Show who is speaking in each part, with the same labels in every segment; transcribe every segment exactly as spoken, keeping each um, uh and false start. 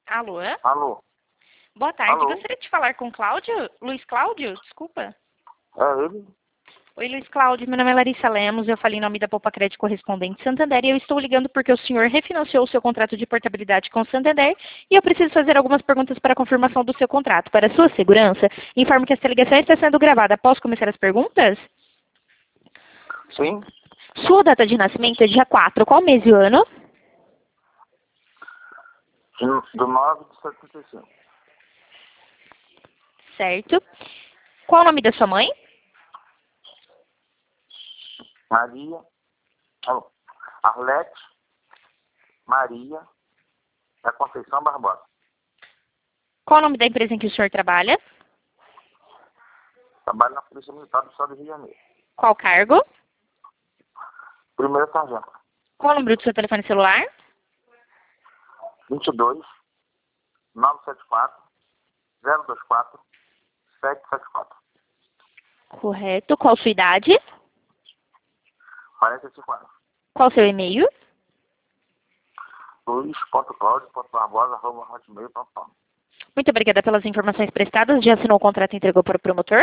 Speaker 1: Alô?
Speaker 2: Alô?
Speaker 1: Boa tarde.
Speaker 2: Alô?
Speaker 1: Gostaria de falar com Cláudio? Luiz Cláudio? Desculpa.
Speaker 2: É ele?
Speaker 1: Oi, Luiz Cláudio. Meu nome é Larissa Lemos. Eu falei em nome da Poupa Crédito Correspondente Santander e eu estou ligando porque o senhor refinanciou o seu contrato de portabilidade com o Santander e eu preciso fazer algumas perguntas para a confirmação do seu contrato. Para sua segurança, informo que esta ligação está sendo gravada. Posso começar as perguntas?
Speaker 2: Sim?
Speaker 1: Sua data de nascimento é dia quatro. Qual mês e ano?
Speaker 2: Do nove de setenta e cinco.
Speaker 1: Certo. Qual o nome da sua mãe?
Speaker 2: Maria. Alô? Arlete. Maria. Da Conceição Barbosa.
Speaker 1: Qual o nome da empresa em que o senhor trabalha?
Speaker 2: Trabalho na Polícia Militar do Estado do Rio de Janeiro.
Speaker 1: Qual cargo?
Speaker 2: Primeiro sargento.
Speaker 1: Qual o número do seu telefone celular?
Speaker 2: vinte e dois, novecentos e setenta e quatro, zero dois quatro, sete sete quatro.
Speaker 1: Correto. Qual sua idade?
Speaker 2: quarenta e cinco anos.
Speaker 1: Qual seu e-mail?
Speaker 2: luiz ponto claudio ponto barbosa arroba hotmail ponto com.
Speaker 1: Muito obrigada pelas informações prestadas. Já assinou o contrato e entregou para o promotor?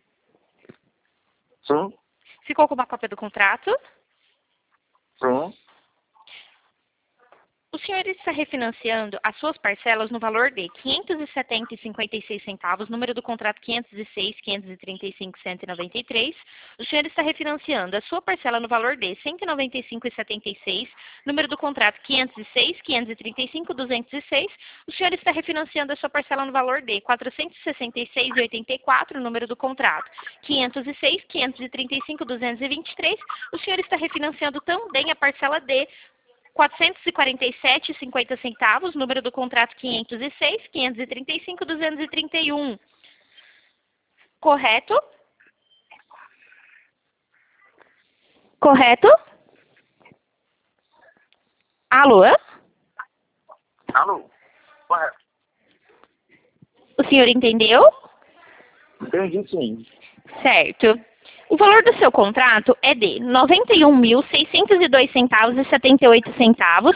Speaker 2: Sim?
Speaker 1: Ficou com uma cópia do contrato?
Speaker 2: Sim?
Speaker 1: O senhor está refinanciando as suas parcelas no valor de quinhentos e setenta reais e cinquenta e seis centavos, número do contrato quinhentos e seis, quinhentos e trinta e cinco, cento e noventa e três. O senhor está refinanciando a sua parcela no valor de cento e noventa e cinco reais e setenta e seis, número do contrato quinhentos e seis, quinhentos e trinta e cinco, duzentos e seis. O senhor está refinanciando a sua parcela no valor de quatrocentos e sessenta e seis reais e oitenta e quatro, número do contrato quinhentos e seis, quinhentos e trinta e cinco, duzentos e vinte e três. O senhor está refinanciando também a parcela de quatrocentos e quarenta e sete reais e cinquenta centavos, número do contrato quinhentos e seis, quinhentos e trinta e cinco, duzentos e trinta e um. Correto? Correto? Alô?
Speaker 2: Alô? Correto.
Speaker 1: O senhor entendeu?
Speaker 2: Entendi, sim.
Speaker 1: Certo. O valor do seu contrato é de noventa e um mil, seiscentos e dois centavos e setenta e oito centavos.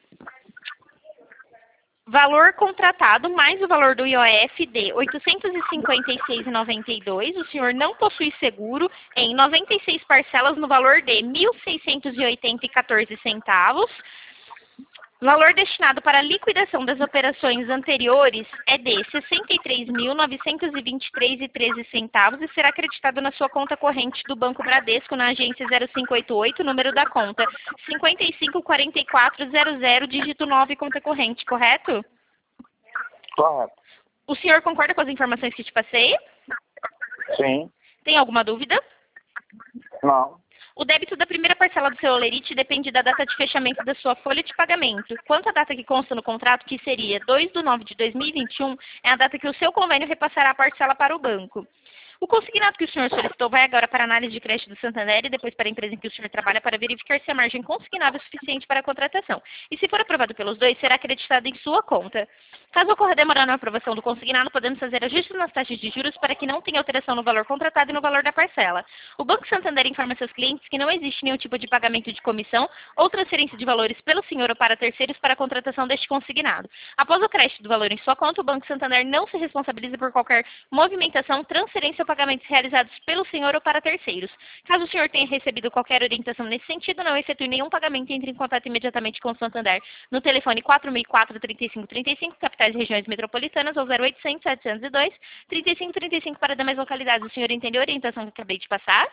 Speaker 1: Valor contratado mais o valor do I O F de oitocentos e cinquenta e seis reais e noventa e dois. O senhor não possui seguro em noventa e seis parcelas no valor de mil seiscentos e oitenta reais e quatorze centavos. Valor destinado para a liquidação das operações anteriores é de sessenta e três mil, novecentos e vinte e três reais e treze centavos e será acreditado na sua conta corrente do Banco Bradesco na agência zero cinco oito oito, número da conta cinquenta e cinco, quarenta e quatro, zero zero, dígito nove, conta corrente, correto?
Speaker 2: Correto.
Speaker 1: O senhor concorda com as informações que te passei?
Speaker 2: Sim?
Speaker 1: Tem alguma dúvida?
Speaker 2: Não.
Speaker 1: O débito da primeira parcela do seu olerite depende da data de fechamento da sua folha de pagamento. Quanto à data que consta no contrato, que seria dois de nove de dois mil e vinte e um, é a data que o seu convênio repassará a parcela para o banco. O consignado que o senhor solicitou vai agora para a análise de crédito do Santander e depois para a empresa em que o senhor trabalha para verificar se a margem consignável é suficiente para a contratação. E se for aprovado pelos dois, será acreditado em sua conta. Caso ocorra demora na aprovação do consignado, podemos fazer ajustes nas taxas de juros para que não tenha alteração no valor contratado e no valor da parcela. O Banco Santander informa seus clientes que não existe nenhum tipo de pagamento de comissão ou transferência de valores pelo senhor ou para terceiros para a contratação deste consignado. Após o crédito do valor em sua conta, o Banco Santander não se responsabiliza por qualquer movimentação, transferência ou pagamentos realizados pelo senhor ou para terceiros. Caso o senhor tenha recebido qualquer orientação nesse sentido, não efetue nenhum pagamento e entre em contato imediatamente com o Santander no telefone quatro mil e quatro, trinta e cinco trinta e cinco, capitais e regiões metropolitanas, ou zero oitocentos, setecentos e dois, trinta e cinco trinta e cinco para demais localidades. O senhor entendeu a orientação que eu acabei de passar?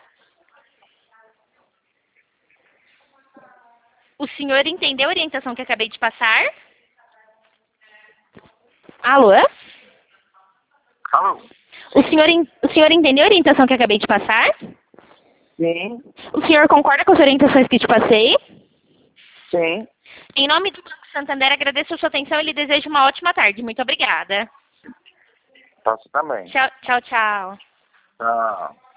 Speaker 1: O senhor entendeu a orientação que eu acabei de passar? Alô?
Speaker 2: Alô?
Speaker 1: O senhor, o senhor entendeu a orientação que eu acabei de passar?
Speaker 2: Sim?
Speaker 1: O senhor concorda com as orientações que te passei?
Speaker 2: Sim?
Speaker 1: Em nome do Banco Santander, agradeço a sua atenção e lhe desejo uma ótima tarde. Muito obrigada.
Speaker 2: Você também.
Speaker 1: Tchau, tchau, tchau.
Speaker 2: Tchau.